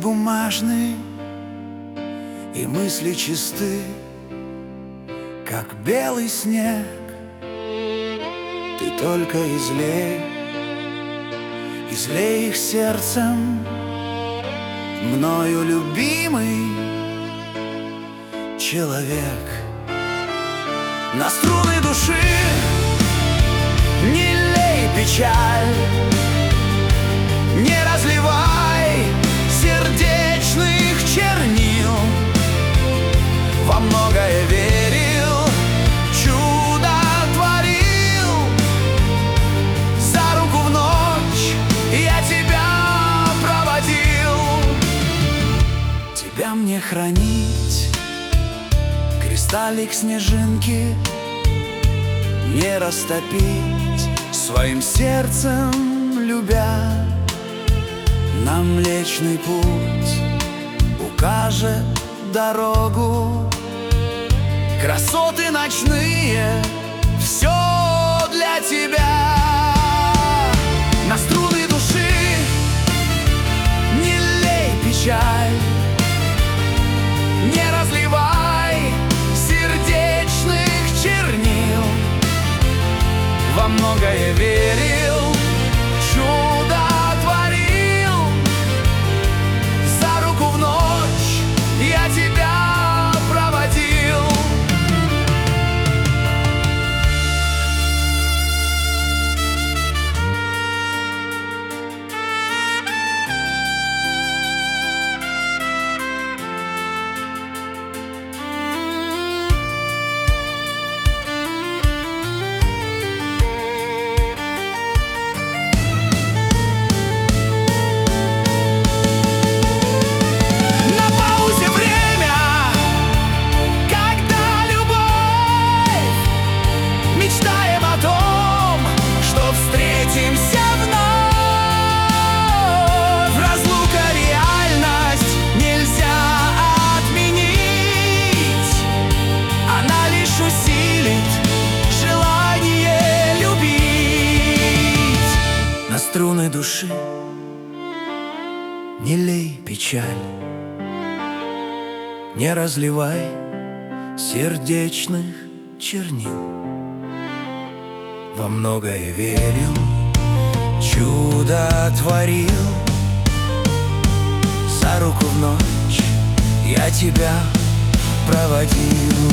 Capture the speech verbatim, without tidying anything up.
бумажный, и мысли чисты, как белый снег. Ты только излей, излей их сердцем, мною любимый человек. На струны души не лей печаль, не разливай сердечных чернил. Во многое верил, чудо творил, за руку в ночь я тебя проводил. Тебя мне хранить, кристаллик снежинки не растопить, своим сердцем любя. Нам Млечный Путь укажет дорогу, красоты ночные, все для тебя. На струны души не лей печаль, не разливай сердечных чернил. Во многое верил, чудо творил, за руку в ночь я тебя проводил. Струны души не лей печаль, не разливай сердечных чернил. Во многое верил, чудо творил, за руку в ночь я тебя проводил.